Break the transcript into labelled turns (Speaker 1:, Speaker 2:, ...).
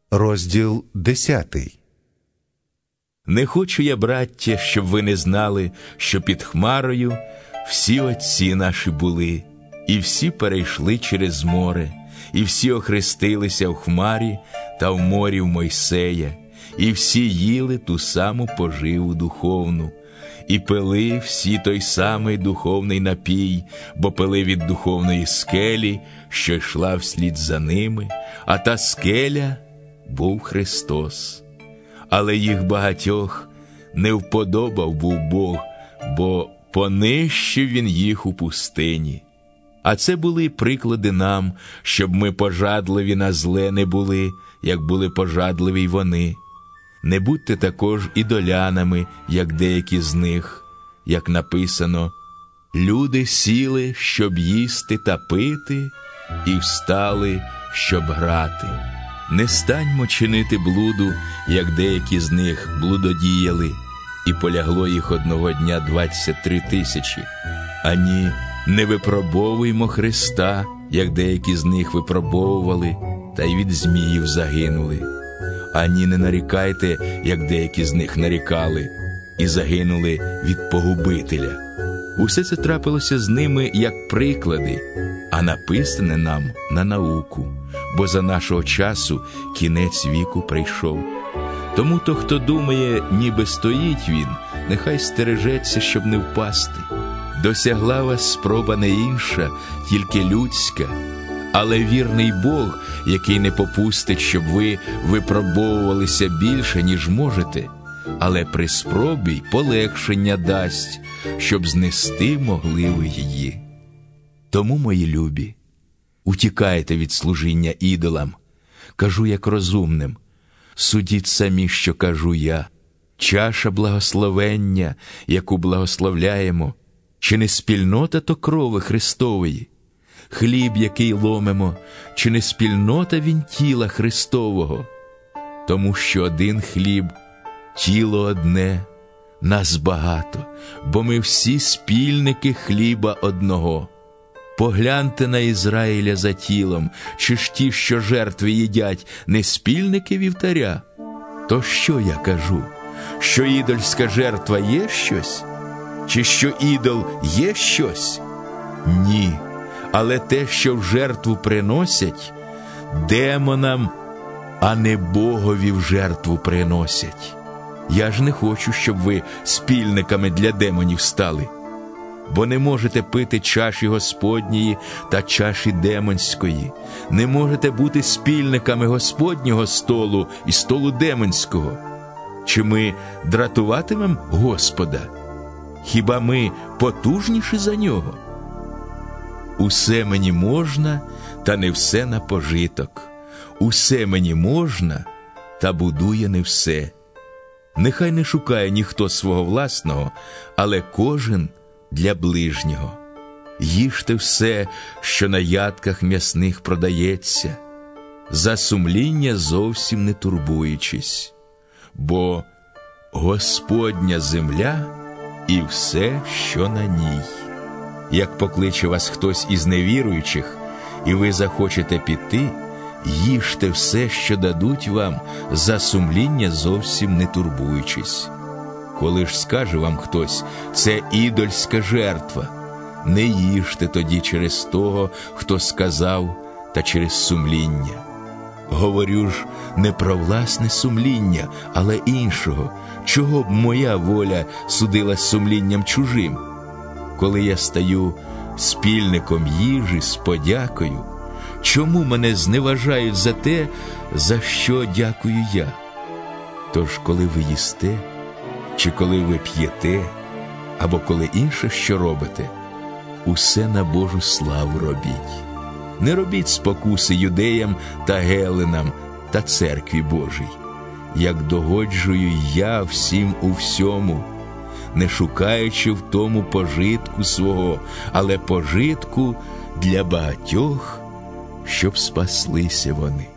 Speaker 1: Розділ 10.
Speaker 2: Не хочу я, браття, щоб ви не знали, що під Хмарою всі отці наші були, і всі перейшли через море, і всі охрестилися в Хмарі та в морі в Мойсея, і всі їли ту саму поживу духовну, і пили всі той самий духовний напій, бо пили від духовної скелі, що йшла вслід за ними, а та скеля був Христос. Але їх багатьох не вподобав був Бог, бо понищив він їх у пустині. А це були приклади нам, щоб ми пожадливі на зле не були, як були пожадливі й вони. Не будьте також ідолянами, як деякі з них, як написано: «Люди сіли, щоб їсти та пити, і встали, щоб грати». Не станьмо чинити блуду, як деякі з них блудодіяли, і полягло їх одного дня 23 тисячі. Ані не випробовуймо Христа, як деякі з них випробовували, та й від зміїв загинули. Ані не нарікайте, як деякі з них нарікали, і загинули від погубителя. Усе це трапилося з ними як приклади, а написане нам на науку, бо за нашого часу кінець віку прийшов. Тому то, хто думає, ніби стоїть він, нехай стережеться, щоб не впасти. Досягла вас спроба не інша, тільки людська, але вірний Бог, який не попустить, щоб ви випробовувалися більше, ніж можете, але при спробі й полегшення дасть, щоб знести могли ви її. Тому, мої любі, утікайте від служіння ідолам. Кажу як розумним, судіть самі, що кажу я. Чаша благословення, яку благословляємо, чи не спільнота то крови Христової? Хліб, який ломимо, чи не спільнота він тіла Христового? Тому що один хліб, тіло одне, нас багато, бо ми всі спільники хліба одного. Погляньте на Ізраїля за тілом, чи ж ті, що жертви їдять, не спільники вівтаря? То що я кажу? Що ідольська жертва є щось? Чи що ідол є щось? Ні, але те, що в жертву приносять, демонам, а не Богові в жертву приносять. Я ж не хочу, щоб ви спільниками для демонів стали, бо не можете пити чаші Господньої та чаші демонської, не можете бути спільниками Господнього столу і столу демонського. Чи ми дратуватимемо Господа? Хіба ми потужніші за Нього? Усе мені можна, та не все на пожиток. Усе мені можна, та будує не все. Нехай не шукає ніхто свого власного, але кожен для ближнього. Їжте все, що на ядках м'ясних продається, за сумління зовсім не турбуючись, бо Господня земля і все, що на ній. Як покличе вас хтось із невіруючих, і ви захочете піти, їжте все, що дадуть вам, за сумління зовсім не турбуючись. Коли ж скаже вам хтось: це ідольська жертва, не їжте тоді через того, хто сказав, та через сумління. Говорю ж не про власне сумління, але іншого. Чого б моя воля судила сумлінням чужим? Коли я стаю спільником їжі з подякою, чому мене зневажають за те, за що дякую я? Тож, коли ви їсте, чи коли ви п'єте, або коли інше що робите, усе на Божу славу робіть. Не робіть спокуси юдеям та геленам та церкві Божій, як догоджую я всім у всьому, не шукаючи в тому пожитку свого, але пожитку для багатьох, щоб спаслися вони.